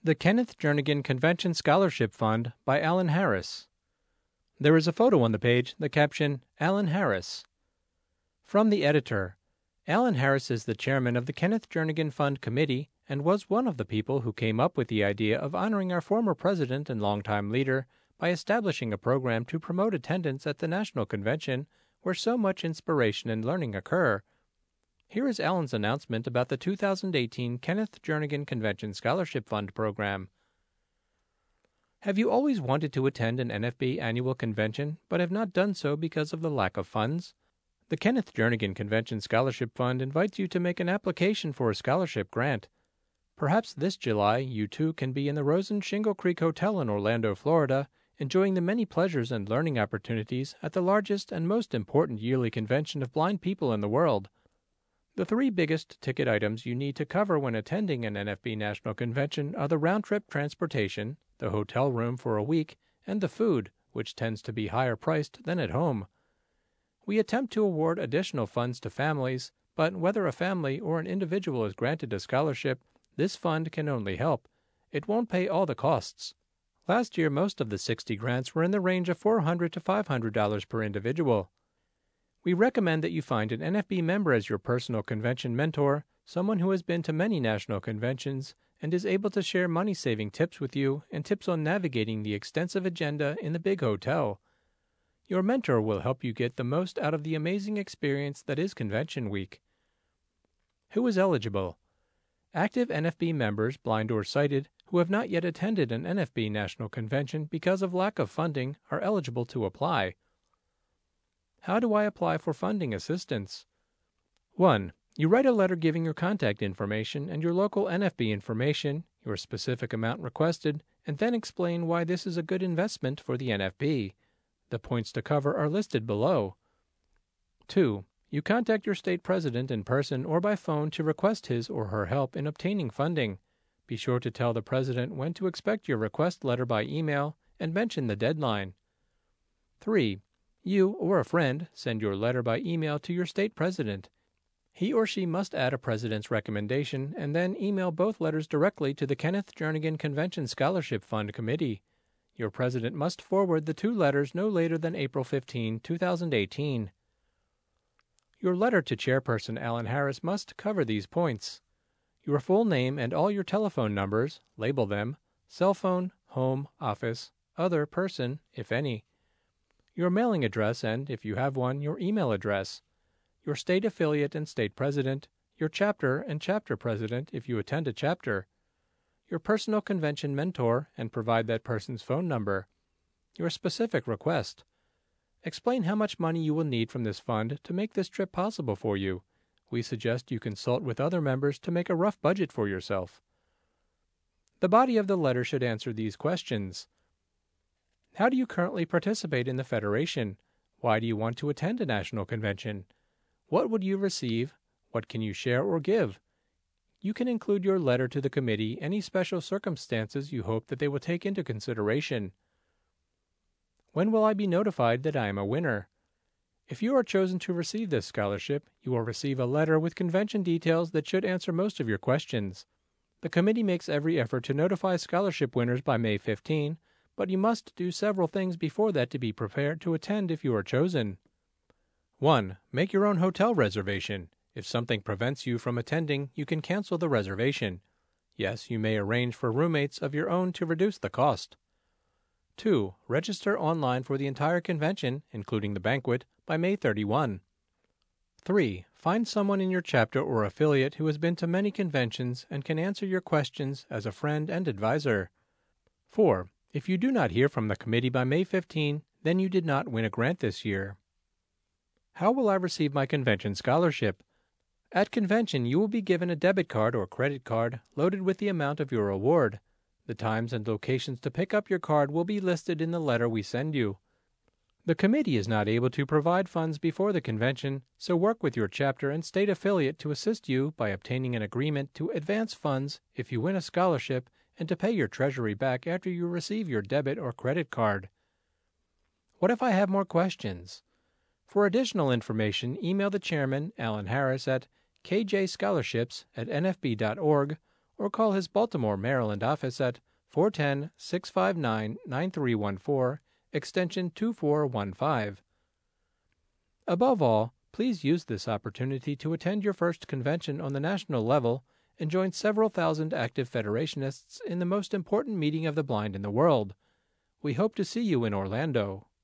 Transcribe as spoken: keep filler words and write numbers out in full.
The Kenneth Jernigan Convention Scholarship Fund by Alan Harris. There is a photo on the page, the caption, Alan Harris. From the editor, Alan Harris is the chairman of the Kenneth Jernigan Fund Committee and was one of the people who came up with the idea of honoring our former president and longtime leader by establishing a program to promote attendance at the National Convention where so much inspiration and learning occur. Here is Alan's announcement about the two thousand eighteen Kenneth Jernigan Convention Scholarship Fund program. Have you always wanted to attend an N F B annual convention but have not done so because of the lack of funds? The Kenneth Jernigan Convention Scholarship Fund invites you to make an application for a scholarship grant. Perhaps this July you too can be in the Rosen Shingle Creek Hotel in Orlando, Florida, enjoying the many pleasures and learning opportunities at the largest and most important yearly convention of blind people in the world. The three biggest ticket items you need to cover when attending an N F B National Convention are the round-trip transportation, the hotel room for a week, and the food, which tends to be higher priced than at home. We attempt to award additional funds to families, but whether a family or an individual is granted a scholarship, this fund can only help. It won't pay all the costs. Last year, most of the sixty grants were in the range of four hundred dollars to five hundred dollars per individual. We recommend that you find an N F B member as your personal convention mentor, someone who has been to many national conventions and is able to share money-saving tips with you and tips on navigating the extensive agenda in the big hotel. Your mentor will help you get the most out of the amazing experience that is Convention Week. Who is eligible? Active N F B members, blind or sighted, who have not yet attended an N F B National Convention because of lack of funding are eligible to apply. How do I apply for funding assistance? one. You write a letter giving your contact information and your local N F B information, your specific amount requested, and then explain why this is a good investment for the N F B. The points to cover are listed below. two. You contact your state president in person or by phone to request his or her help in obtaining funding. Be sure to tell the president when to expect your request letter by email and mention the deadline. three. You or a friend send your letter by email to your state president. He or she must add a president's recommendation and then email both letters directly to the Kenneth Jernigan Convention Scholarship Fund Committee. Your president must forward the two letters no later than April fifteenth, two thousand eighteen. Your letter to Chairperson Alan Harris must cover these points. Your full name and all your telephone numbers, label them, cell phone, home, office, other person, if any. Your mailing address and, if you have one, your email address. Your state affiliate and state president, your chapter and chapter president if you attend a chapter. Your personal convention mentor and provide that person's phone number. Your specific request. Explain how much money you will need from this fund to make this trip possible for you. We suggest you consult with other members to make a rough budget for yourself. The body of the letter should answer these questions. How do you currently participate in the Federation? Why do you want to attend a national convention? What would you receive? What can you share or give? You can include your letter to the committee any special circumstances you hope that they will take into consideration. When will I be notified that I am a winner? If you are chosen to receive this scholarship, you will receive a letter with convention details that should answer most of your questions. The committee makes every effort to notify scholarship winners by May fifteenth, but you must do several things before that to be prepared to attend if you are chosen. one. Make your own hotel reservation. If something prevents you from attending, you can cancel the reservation. Yes, you may arrange for roommates of your own to reduce the cost. two. Register online for the entire convention, including the banquet, by May thirty-first. three. Find someone in your chapter or affiliate who has been to many conventions and can answer your questions as a friend and advisor. four. If you do not hear from the committee by May fifteenth, then you did not win a grant this year. How will I receive my convention scholarship? At convention, you will be given a debit card or credit card loaded with the amount of your award. The times and locations to pick up your card will be listed in the letter we send you. The committee is not able to provide funds before the convention, so work with your chapter and state affiliate to assist you by obtaining an agreement to advance funds if you win a scholarship and to pay your treasury back after you receive your debit or credit card. What if I have more questions? For additional information, email the chairman, Alan Harris, at k j scholarships at n f b dot org or call his Baltimore, Maryland office at four one zero, six five nine, nine three one four, extension two four one five. Above all, please use this opportunity to attend your first convention on the national level and join several thousand active Federationists in the most important meeting of the blind in the world. We hope to see you in Orlando.